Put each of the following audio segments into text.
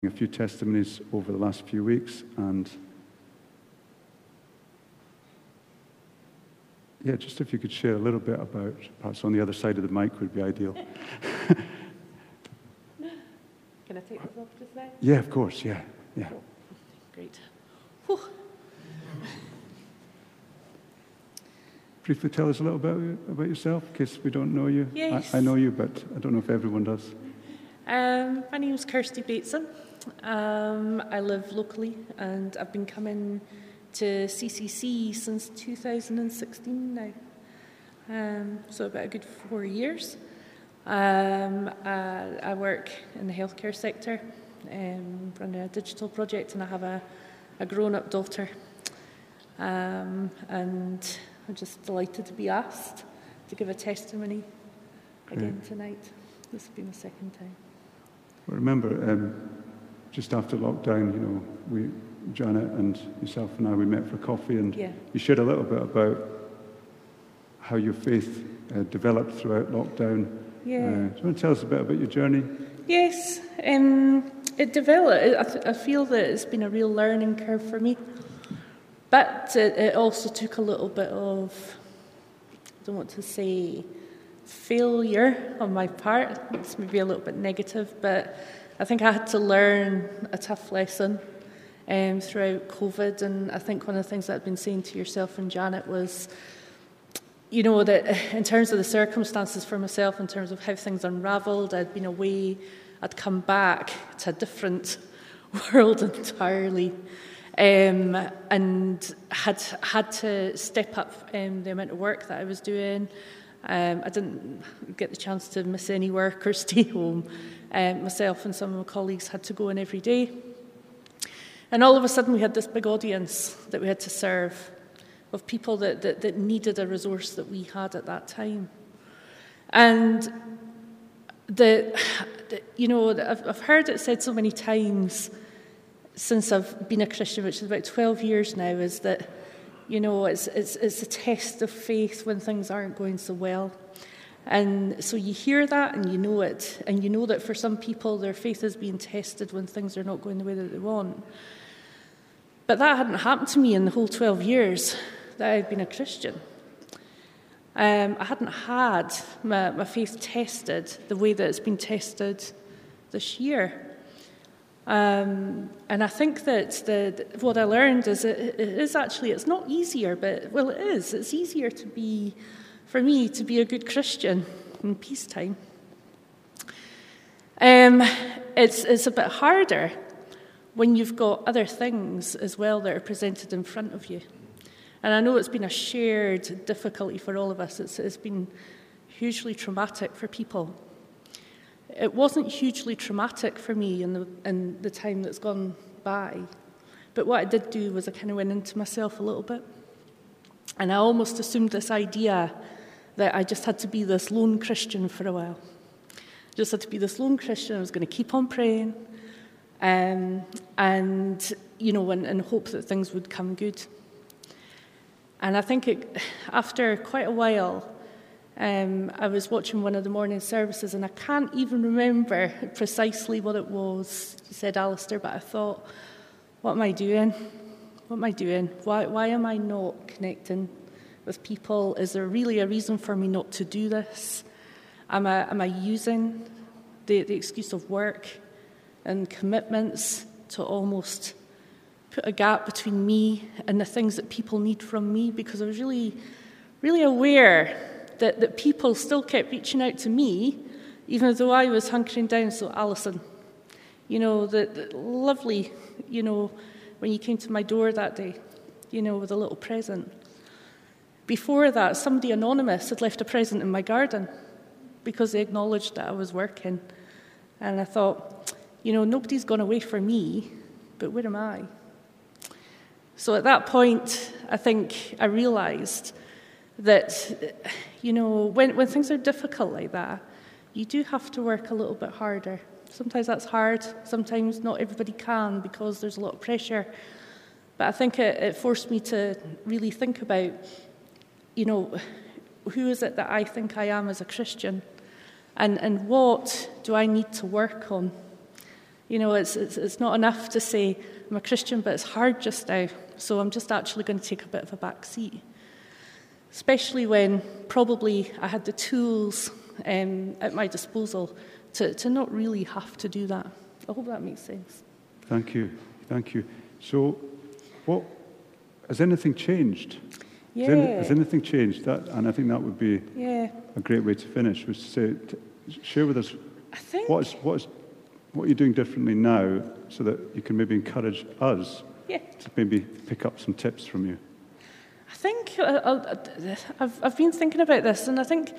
a few testimonies over the last few weeks, and just if you could share a little bit about, perhaps on the other side of the mic would be ideal. Can I take this off just now? Yeah, of course, yeah. Cool. Great. Whew. Briefly tell us a little bit about yourself, in case we don't know you. Yes. I know you, but I don't know if everyone does. My name is Kirsty Bateson. I live locally, and I've been coming to CCC since 2016 now, so about a good 4 years. I work in the healthcare sector, run a digital project, and I have a grown-up daughter. And I'm just delighted to be asked to give a testimony again tonight. This will be my second time. I remember just after lockdown, Janet and yourself and I, we met for coffee, and you shared a little bit about how your faith developed throughout lockdown. Do you want to tell us a bit about your journey? Yes, it developed. I feel that it's been a real learning curve for me, but it also took a little bit of, I don't want to say failure on my part. It's maybe a little bit negative, but I think I had to learn a tough lesson throughout COVID. And I think one of the things that I've been saying to yourself and Janet was, that in terms of the circumstances for myself, in terms of how things unravelled, I'd been away, I'd come back to a different world entirely, and had to step up the amount of work that I was doing. I didn't get the chance to miss any work or stay home. Myself and some of my colleagues had to go in every day. And all of a sudden we had this big audience that we had to serve, of people that needed a resource that we had at that time. And I've heard it said so many times since I've been a Christian, which is about 12 years now, is that it's a test of faith when things aren't going so well. And so you hear that and you know it, and you know that for some people their faith is being tested when things are not going the way that they want. But that hadn't happened to me in the whole 12 years that I'd been a Christian. I hadn't had my faith tested the way that it's been tested this year. And I think that what I learned is it's not easier, but, it is. It's easier for me to be a good Christian in peacetime. It's a bit harder when you've got other things as well that are presented in front of you. And I know it's been a shared difficulty for all of us. It's been hugely traumatic for people. It wasn't hugely traumatic for me in the time that's gone by. But what I did do was I kind of went into myself a little bit. And I almost assumed this idea that I just had to be this lone Christian for a while. Just had to be this lone Christian. I was going to keep on praying and hope that things would come good. And I think after quite a while, I was watching one of the morning services, and I can't even remember precisely what it was, said Alistair, but I thought, what am I doing? What am I doing? Why am I not connecting with people? Is there really a reason for me not to do this? Am I using the excuse of work and commitments to almost put a gap between me and the things that people need from me? Because I was really, really aware that people still kept reaching out to me, even though I was hunkering down. So Alison, the lovely, when you came to my door that day, with a little present. Before that, somebody anonymous had left a present in my garden because they acknowledged that I was working. And I thought, nobody's gone away for me, but where am I? So at that point, I think I realised that, when things are difficult like that, you do have to work a little bit harder. Sometimes that's hard. Sometimes not everybody can because there's a lot of pressure. But I think it forced me to really think about, who is it that I think I am as a Christian? And what do I need to work on? You know, it's not enough to say I'm a Christian, but it's hard just now, so I'm just actually going to take a bit of a back seat. Especially when probably I had the tools at my disposal to not really have to do that. I hope that makes sense. Thank you. So, has anything changed? Yeah. Has anything changed? And I think that would be a great way to finish, was to share with us what are you doing differently now so that you can maybe encourage us to maybe pick up some tips from you. I think I've been thinking about this, and I think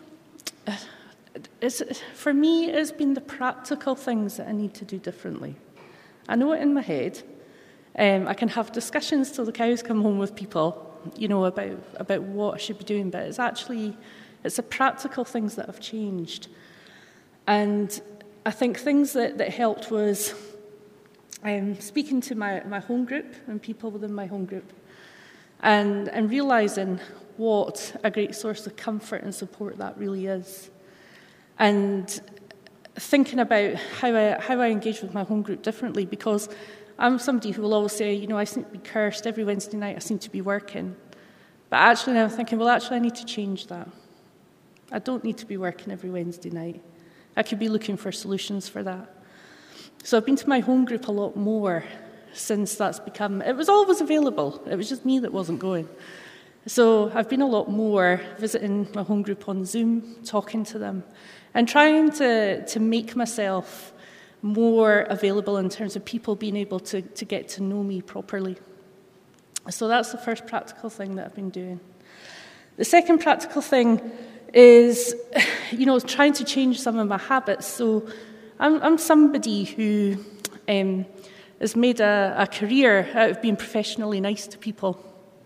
for me it's been the practical things that I need to do differently. I know it in my head. I can have discussions till the cows come home with people, you know, about what I should be doing, but it's the practical things that have changed. And I think things that helped was speaking to my home group and people within my home group, and realising what a great source of comfort and support that really is. And thinking about how I engage with my home group differently, because I'm somebody who will always say, you know, I seem to be cursed every Wednesday night, I seem to be working. But actually now I'm thinking, well, actually I need to change that. I don't need to be working every Wednesday night. I could be looking for solutions for that. So I've been to my home group a lot more since that's become... It was always available. It was just me that wasn't going. So I've been a lot more visiting my home group on Zoom, talking to them, and trying to make myself more available in terms of people being able to get to know me properly. So that's the first practical thing that I've been doing. The second practical thing is, you know, trying to change some of my habits. So I'm somebody who has made a career out of being professionally nice to people.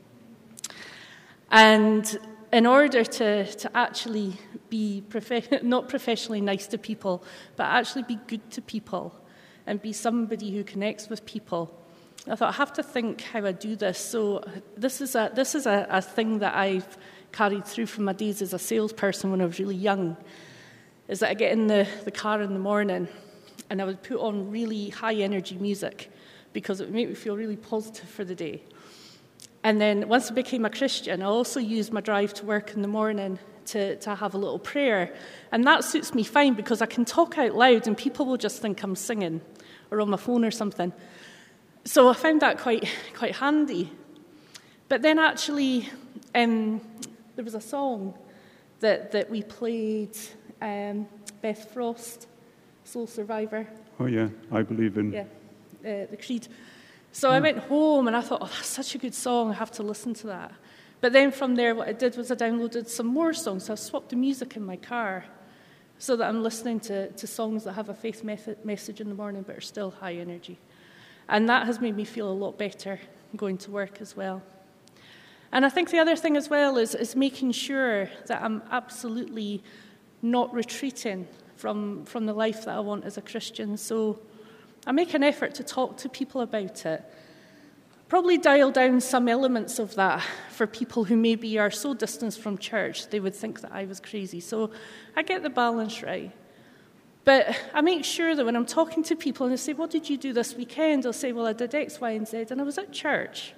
And in order to actually be not professionally nice to people, but actually be good to people and be somebody who connects with people, I thought, I have to think how I do this. So this is a thing that I've carried through from my days as a salesperson when I was really young, is that I get in the car in the morning and I would put on really high energy music because it would make me feel really positive for the day. And then once I became a Christian, I also used my drive to work in the morning to have a little prayer. And that suits me fine because I can talk out loud and people will just think I'm singing or on my phone or something. So I found that quite handy. But then actually, there was a song that we played, Beth Frost, Soul Survivor. Oh yeah, I believe in... Yeah, the Creed. So I went home and I thought, oh, that's such a good song, I have to listen to that. But then from there, what I did was I downloaded some more songs. So I swapped the music in my car so that I'm listening to songs that have a faith message in the morning but are still high energy. And that has made me feel a lot better going to work as well. And I think the other thing as well is making sure that I'm absolutely not retreating from the life that I want as a Christian. So I make an effort to talk to people about it. Probably dial down some elements of that for people who maybe are so distanced from church, they would think that I was crazy. So I get the balance right. But I make sure that when I'm talking to people and they say, what did you do this weekend? I'll say, well, I did X, Y, and Z, and I was at church.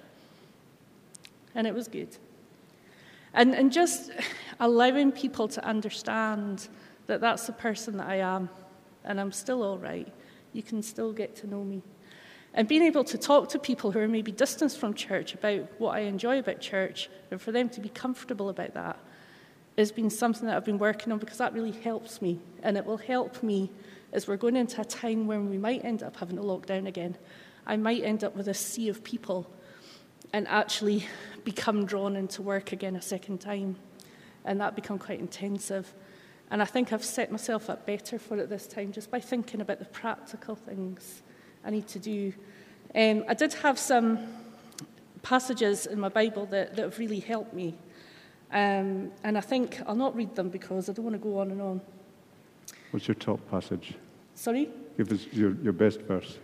And it was good. And just allowing people to understand that that's the person that I am, and I'm still all right. You can still get to know me. And being able to talk to people who are maybe distanced from church about what I enjoy about church, and for them to be comfortable about that, has been something that I've been working on because that really helps me. And it will help me as we're going into a time when we might end up having to lock down again. I might end up with a sea of people and actually become drawn into work again a second time. And that become quite intensive. And I think I've set myself up better for it this time just by thinking about the practical things I need to do. I did have some passages in my Bible that have really helped me. And I think I'll not read them because I don't want to go on and on. What's your top passage? Sorry? Give us your best verse.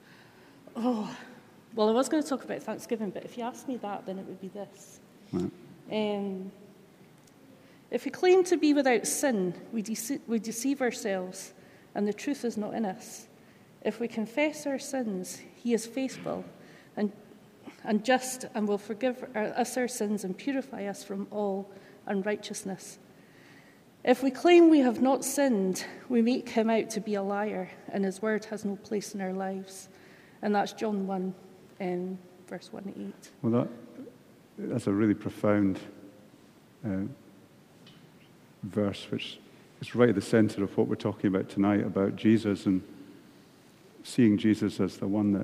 Oh, well, I was going to talk about Thanksgiving, but if you ask me that, then it would be this. Right. If we claim to be without sin, we deceive ourselves, and the truth is not in us. If we confess our sins, he is faithful and just and will forgive us our sins and purify us from all unrighteousness. If we claim we have not sinned, we make him out to be a liar, and his word has no place in our lives. And that's John 1, verse 1 to 8. Well, that's a really profound verse, which is right at the center of what we're talking about tonight, about Jesus and seeing Jesus as the one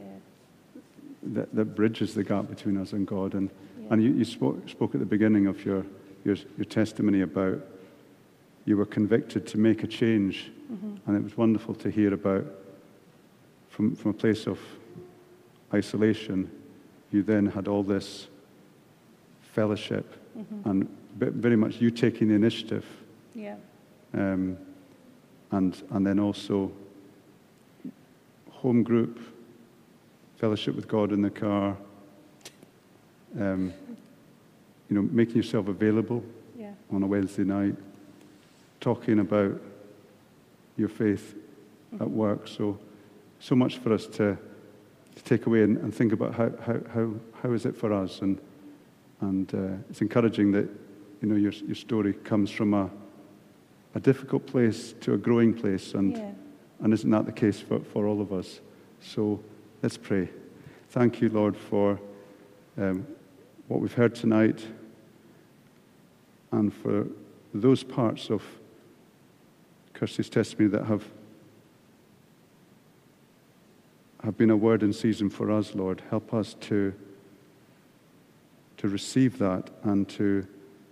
that bridges the gap between us and God. And you spoke at the beginning of your testimony about you were convicted to make a change, and it was wonderful to hear about from a place of isolation, you then had all this fellowship and very much you taking the initiative. Yeah. And then also home group, fellowship with God in the car, making yourself available on a Wednesday night, talking about your faith at work. So much for us to take away and think about how is it for us, and it's encouraging that your story comes from a difficult place to a growing place, and isn't that the case for all of us? So let's pray. Thank you, Lord, for what we've heard tonight, and for those parts of Kirsty's testimony that have been a word in season for us, Lord. Help us to receive that and to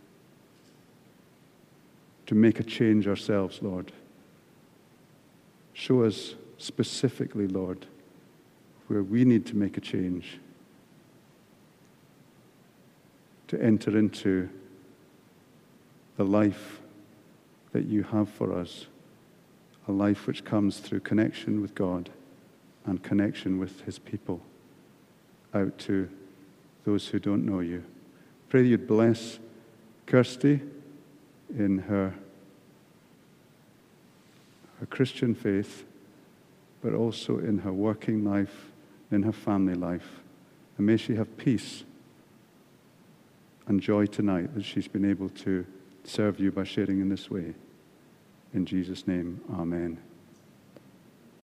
make a change ourselves, Lord. Show us specifically, Lord, where we need to make a change to enter into the life that you have for us, a life which comes through connection with God and connection with his people out to those who don't know you. Pray that you'd bless Kirsty in her Christian faith, but also in her working life, in her family life. And may she have peace and joy tonight that she's been able to serve you by sharing in this way. In Jesus' name, amen.